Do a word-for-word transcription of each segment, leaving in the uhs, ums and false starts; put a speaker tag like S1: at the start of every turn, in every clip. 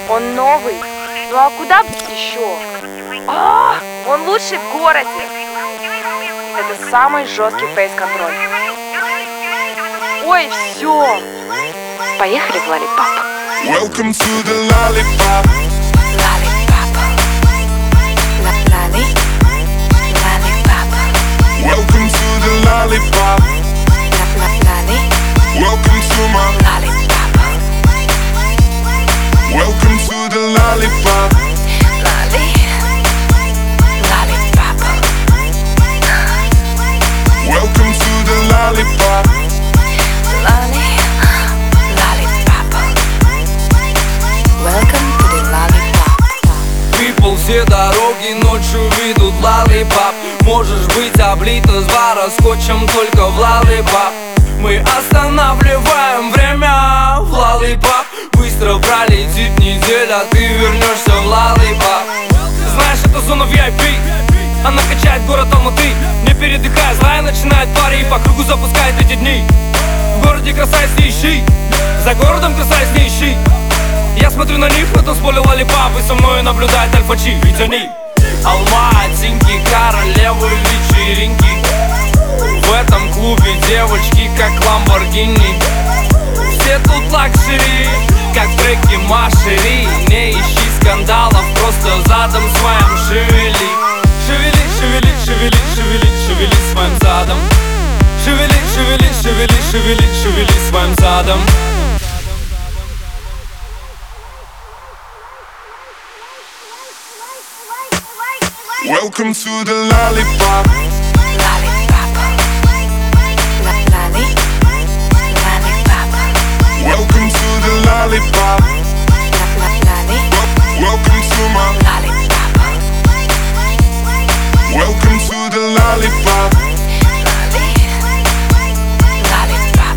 S1: Он новый. Ну а куда еще? А, он лучший в городе. Это самый жесткий фейс-контроль. Ой, все. Поехали в Lollipop.
S2: Welcome to the Lollipop.
S1: Lollipop. Lolly. Lollipop.
S2: Welcome to the Lollipop.
S1: Lolly.
S2: Welcome to my
S1: Lollipop.
S2: Welcome to the Lollipop.
S1: Lolly. Lollipop.
S2: Welcome to the Lollipop.
S1: Lolly. Lollipop. Welcome to the Lollipop.
S3: People, все дороги ночью ведут Lollipop. Можешь быть облита с бара скотчем только в Lollipop. Мы останавливаем время в Lollipop. Быстро пролетит неделя, ты вернешься в Lollipop. Знаешь, это зона ви ай пи. Она качает город Алматы. Не передыхая, злая начинает пари и по кругу запускает эти дни. В городе красавиц не ищи, за городом красавиц не ищи. Я смотрю на них в этом поле Lollipop, и со мной наблюдает Альфа-Чи, ведь они алматинки, королевы вечеринки. В этом клубе девочки как Ламборгини. Все тут лакшери, как в треке Машери. Не ищи скандалов, просто задом своим шевели. Шевели, шевели, шевели, шевели, шевели своим задом. Шевели, шевели, шевели, шевели, шевели своим задом.
S2: Welcome to the Lollipop.
S1: Lollipop. Lolly. Lollipop.
S2: Welcome to the Lollipop.
S1: Lolly.
S2: Welcome to my
S1: Lollipop.
S2: Welcome to the Lollipop.
S1: Lolly. Lollipop.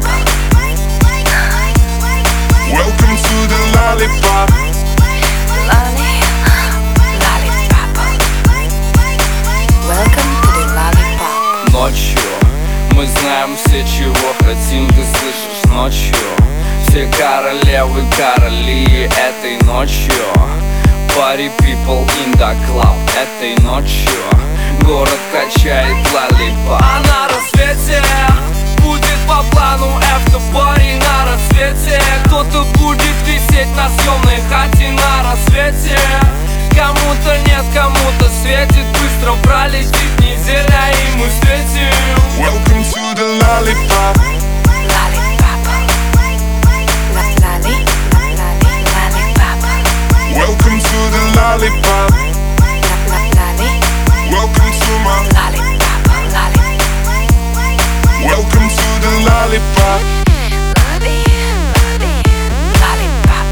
S2: Welcome to the Lollipop.
S1: Lolly. Lollipop. Welcome to the Lollipop.
S3: Ночью мы знаем все, чего хотим, ты слышишь ночью. Все королевы, короли этой ночью. Party people in the club этой ночью. Город качает Lollipop. А на рассвете будет по плану after-party на рассвете. Кто-то будет висеть на съемной хате на рассвете. Кому-то нет, кому-то светит. Быстро пролетит неделя, и мы встретим.
S2: Welcome to the Lollipop.
S1: Lollipop. Lolly. Lolly. Lollipop.
S2: Welcome to the Lollipop.
S1: Lolly.
S2: Welcome to my
S1: Lollipop. Lolly.
S2: Welcome to the Lollipop.
S1: Lolly. Lolly. Lollipop.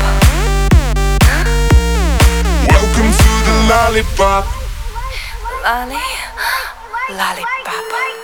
S2: Welcome to the Lollipop.
S1: Lolly. Lollipop.